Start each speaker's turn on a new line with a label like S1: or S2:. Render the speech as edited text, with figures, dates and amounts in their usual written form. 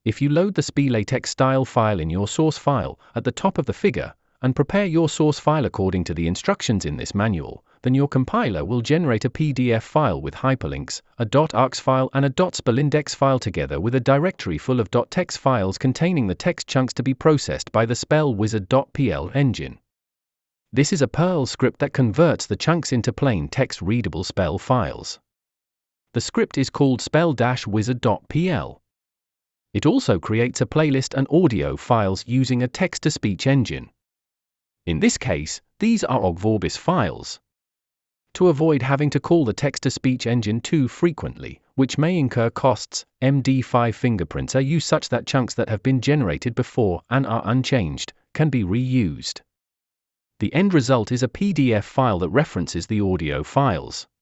S1: If you load the SPLatex style file in your source file at the top of the figure, and prepare your source file according to the instructions in this manual, then your compiler will generate a PDF file with hyperlinks, a .args file and a .splindex file together with a directory full of .text files containing the text chunks to be processed by the spellwizard.pl engine. This is a Perl script that converts the chunks into plain text readable spell files. The script is called spell-wizard.pl. It also creates a playlist and audio files using a text-to-speech engine. In this case, these are OGG Vorbis files. To avoid having to call the text-to-speech engine too frequently, which may incur costs, MD5 fingerprints are used such that chunks that have been generated before and are unchanged can be reused. The end result is a PDF file that references the audio files.